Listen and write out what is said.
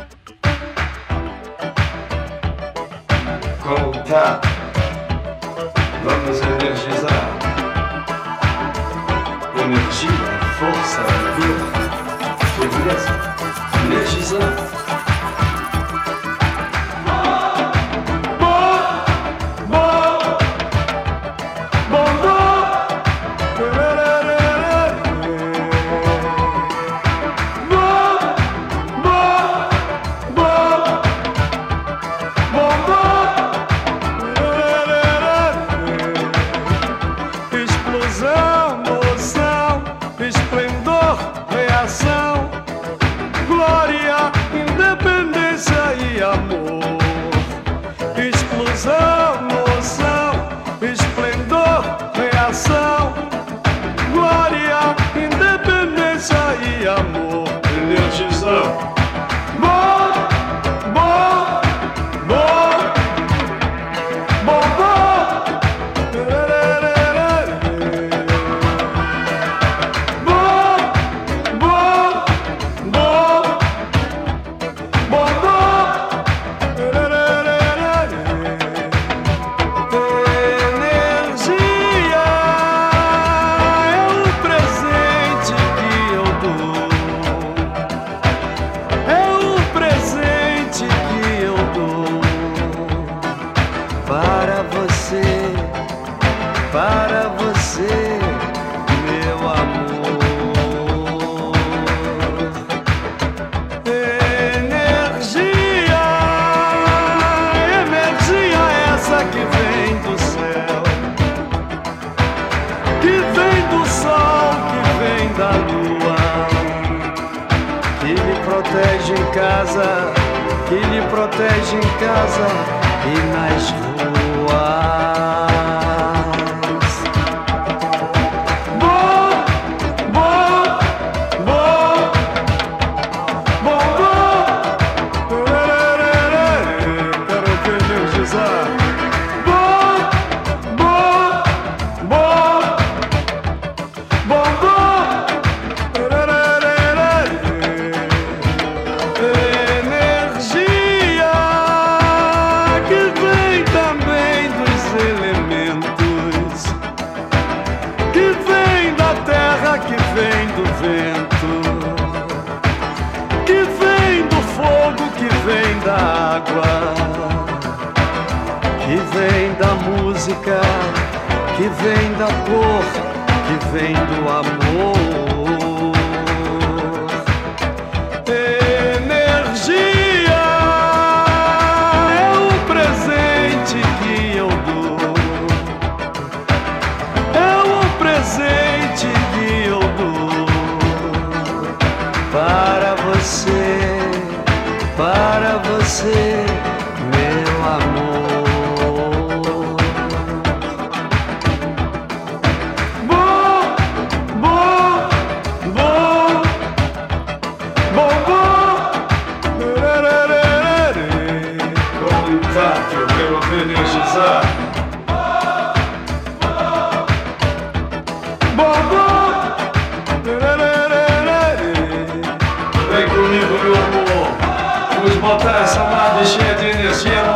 Contar, vamos energizar. Energia, força, vida, beleza, energizar. Esplendor, reação, glória, independência e amor. Explosão, moção, esplendor, reação, glória, independência e amor. Energizar. Para você, meu amor. Energia, energia essa que vem do céu, que vem do sol, que vem da lua, que lhe protege em casa, que lhe protege em casa e nas ruas. Que vem do vento, que vem do fogo, que vem da água, que vem da música, que vem da cor, que vem do amor. Energia é o presente que eu dou, é o presente que eu dou para você, meu amor. Contato, eu quero energizar. Vem comigo, meu amor. Vamos botar essa nave cheia de energia